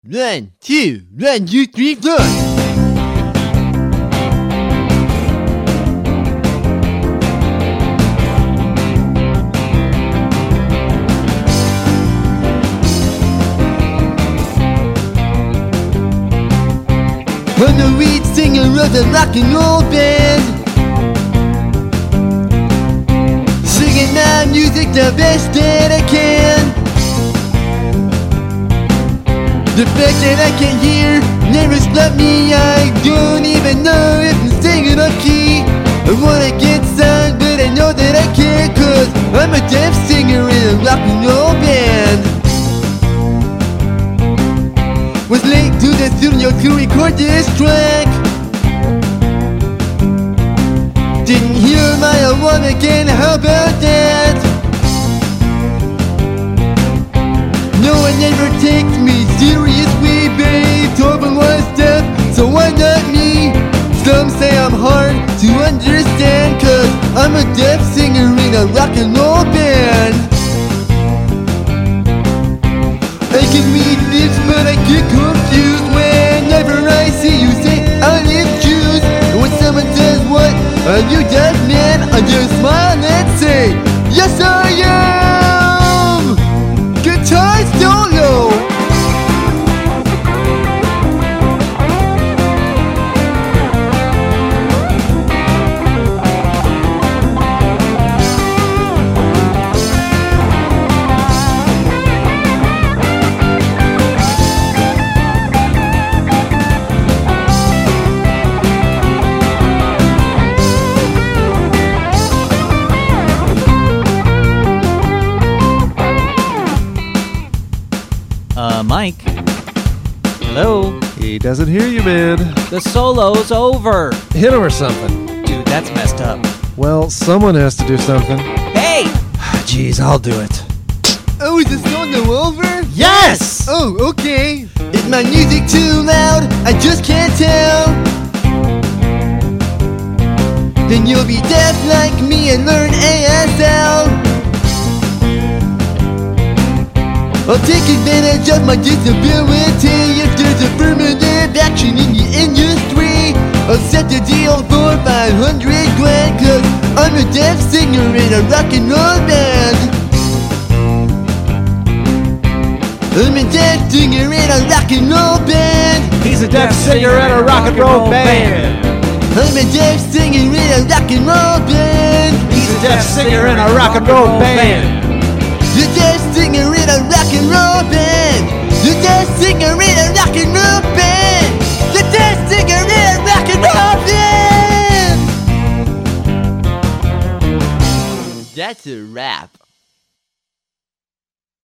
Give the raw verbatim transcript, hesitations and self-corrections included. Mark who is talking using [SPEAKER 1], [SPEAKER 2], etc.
[SPEAKER 1] One, two, one, two, three, four. I'm the lead singer of the rock and roll band, singing my music the best that I can. The fact that I can hear never stopped me. I don't even know if I'm singing up key. I wanna get signed, but I know that I can't, cause I'm a deaf singer in a rock and roll band. Was late to the studio to record this track. Didn't hear my alarm again, how about that? No one ever takes me seriously, Beethoven was deaf, so why not me? Some say I'm hard to understand, cause I'm a deaf singer in a rock and roll band. I can read lips, but I get confused whenever I see you say I need Jews. And when someone says, what, are you deaf, man? I just smile and say, yes I am! Guitar solo!
[SPEAKER 2] Uh, Mike? Hello?
[SPEAKER 3] He doesn't hear you, man.
[SPEAKER 2] The solo's over.
[SPEAKER 3] Hit him or something.
[SPEAKER 2] Dude, that's messed up.
[SPEAKER 3] Well, someone has to do something.
[SPEAKER 2] Hey!
[SPEAKER 3] Jeez, I'll do it.
[SPEAKER 1] Oh, is the solo over?
[SPEAKER 2] Yes!
[SPEAKER 1] Oh, okay. Is my music too loud? I just can't tell. Then you'll be deaf like me and learn A S L. I'll take advantage of my disability. If there's affirmative action in the industry, I'll set the deal for five hundred grand, cause I'm a deaf singer in a rock and roll band. I'm a deaf singer in a rock and roll band.
[SPEAKER 3] He's a deaf singer in a rock and roll band.
[SPEAKER 1] I'm a deaf singer in a rock and roll band.
[SPEAKER 3] He's a deaf singer in a rock and roll band.
[SPEAKER 1] The deaf singer in a rock and roll band. The deaf singer in a rock and roll band. The deaf singer in a rock and roll band. That's a rap.